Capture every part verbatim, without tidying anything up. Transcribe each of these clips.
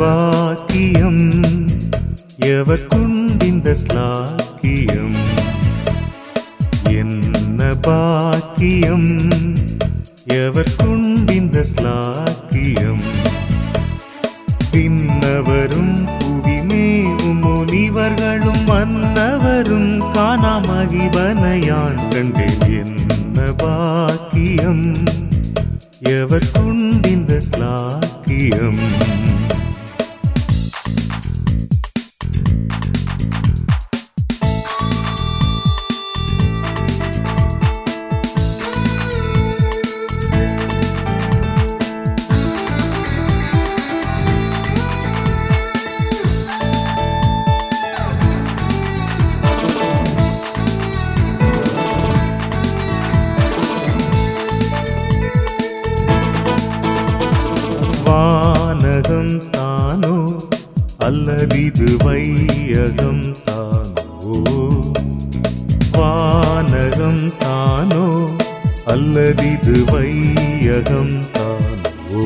ഭാഗ്യം എവർക്കുണ്ടിന്ത ശ്ലാഘ്യം എന്ന ഭാഗ്യം എവർക്കുണ്ടിന്ത ശ്ലാഘ്യം വിണ്ണവരും പുവിമേവും മുനിവർകളും മന്നവരും കാണാമഹിവനയാൻ കണ്ടേൻ എന്ന ഭാഗ്യം എവർക്കുണ്ടിന്ത ശ്ലാഘ്യം வானகம் தானோ அல்லதிது வையகம் தானோ வானகம் தானோ அல்லதிது வையகம் தானோ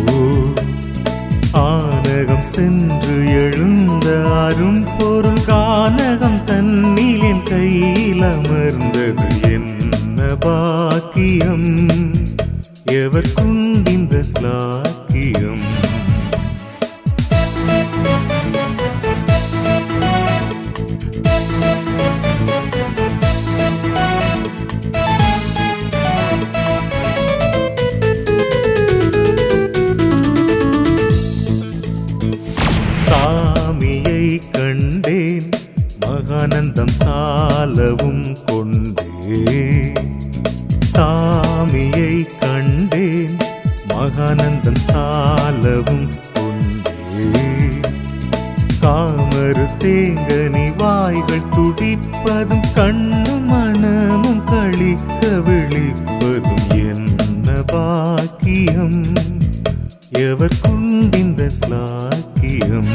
ஆனகம் சென்று எழுந்த அரும் பொருள் கானகம் தன்னில் என் கையில் அமர்ந்தது என்ன பாக்கியம் எவர்க்குண்டிந்த ശ്ലാഘ്യം சாமியை கண்டேன் மகானந்தம் சாலவும் கொண்டே சாமியை கண்டேன் மகானந்தம் சாலவும் கொண்டே காமரு தேங்கனி வாய்கள் துடிப்பதும் கண்ணும் மனமும் களிக்க விழிப்பதும் என்ன பாக்கியம் எவர்க்குண்டிந்த ശ്ലാഘ്യം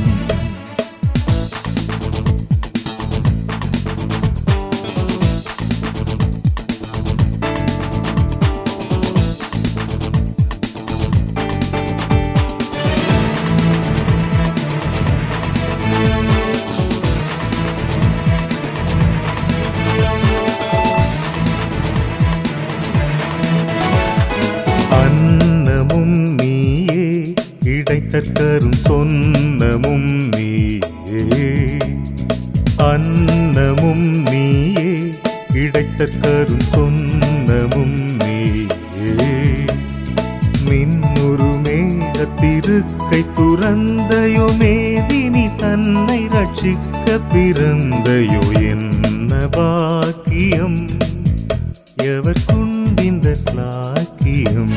அன்னமும் நீயே இடைத்தற்கரும் சொன்னமும் நீயே அன்னமும் நீயே இடைத்தற்கரும் சொன்னமும் நீயே மின்னுரு மேகத்திருக்கை துறந்தையோ மேதினி தன்னை ரட்சிக்க பிறந்தையோ என்ன பாக்கியம் எவர்க்குண்டிந்த ശ്ലാഘ്യം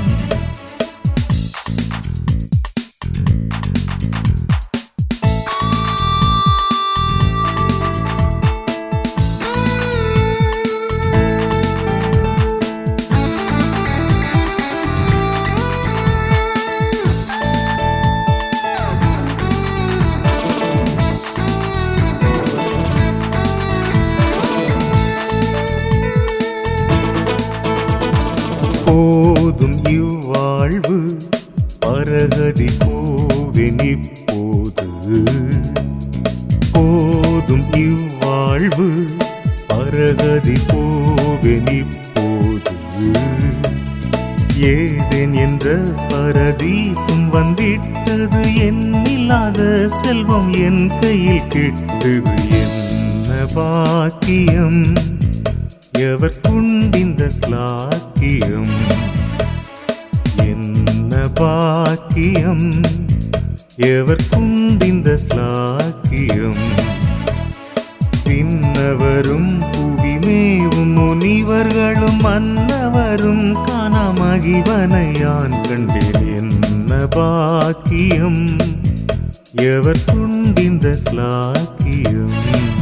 போதும் இவ்வாழ்வு பரகதி போவேன் இப்போது போதும் இவ்வாழ்வு பரகதி போவேன் இப்போது ஏதேன் என்ற பரதீசும் வந்திட்டது எண்ணில்லாத செல்வம் என் கையில் கிட்டது என்ன பாக்கியம் எவர்க்குண்டிந்த ശ്ലാഘ്യം என்ன பாக்கியம் எவர்க்குண்டிந்த ശ്ലാഘ്യം விண்ணவரும் புவிமேவும் முனிவர்களும் மன்னவரும் காணாமகிவனையான் கண்டேன் என்ன பாக்கியம் எவர்க்குண்டிந்த ശ്ലാഘ്യം